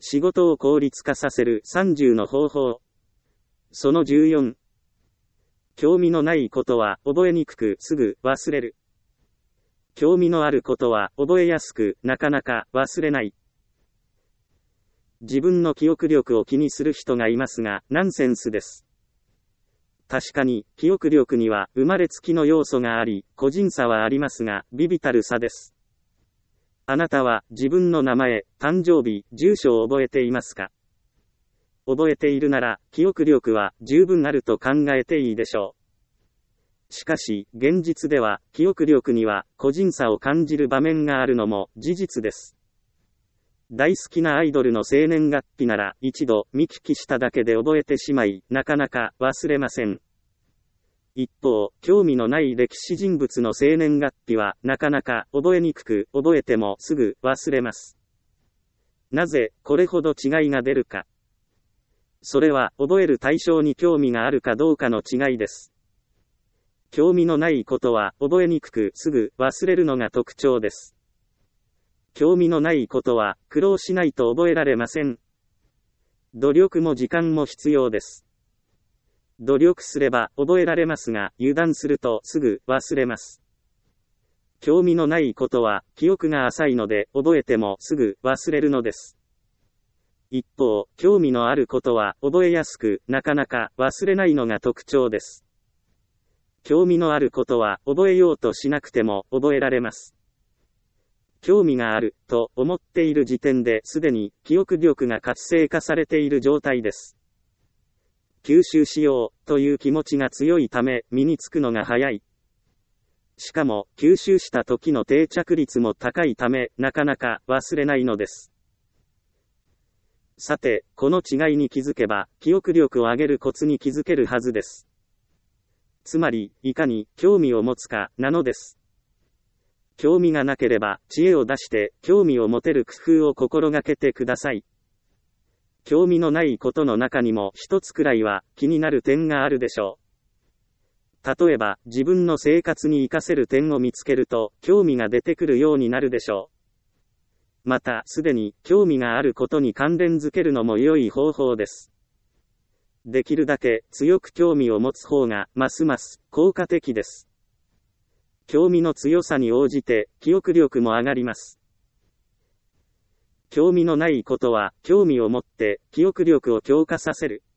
仕事を効率化させる30の方法。その14。興味のないことは覚えにくくすぐ忘れる。興味のあることは覚えやすくなかなか忘れない。自分の記憶力を気にする人がいますが、ナンセンスです。確かに、記憶力には生まれつきの要素があり、個人差はありますが、微々たる差です。あなたは自分の名前、誕生日、住所を覚えていますか？覚えているなら、記憶力は十分あると考えていいでしょう。しかし、現実では、記憶力には個人差を感じる場面があるのも事実です。大好きなアイドルの生年月日なら一度見聞きしただけで覚えてしまい、なかなか忘れません。一方、興味のない歴史人物の生年月日はなかなか覚えにくく、覚えてもすぐ忘れます。なぜこれほど違いが出るか。それは覚える対象に興味があるかどうかの違いです。興味のないことは覚えにくくすぐ忘れるのが特徴です。興味のないことは苦労しないと覚えられません。努力も時間も必要です。努力すれば覚えられますが、油断するとすぐ忘れます。興味のないことは記憶が浅いので覚えてもすぐ忘れるのです。一方、興味のあることは覚えやすく、なかなか忘れないのが特徴です。興味のあることは覚えようとしなくても覚えられます。興味があると思っている時点ですでに記憶力が活性化されている状態です。吸収しようという気持ちが強いため身につくのが早い。しかも吸収した時の定着率も高いためなかなか忘れないのです。さて、この違いに気づけば記憶力を上げるコツに気づけるはずです。つまり、いかに興味を持つかなのです。興味がなければ知恵を出して興味を持てる工夫を心がけてください。興味のないことの中にも一つくらいは気になる点があるでしょう。例えば自分の生活に活かせる点を見つけると興味が出てくるようになるでしょう。またすでに興味があることに関連づけるのも良い方法です。できるだけ強く興味を持つ方がますます効果的です。興味の強さに応じて記憶力も上がります。興味のないことは興味を持って記憶力を強化させる。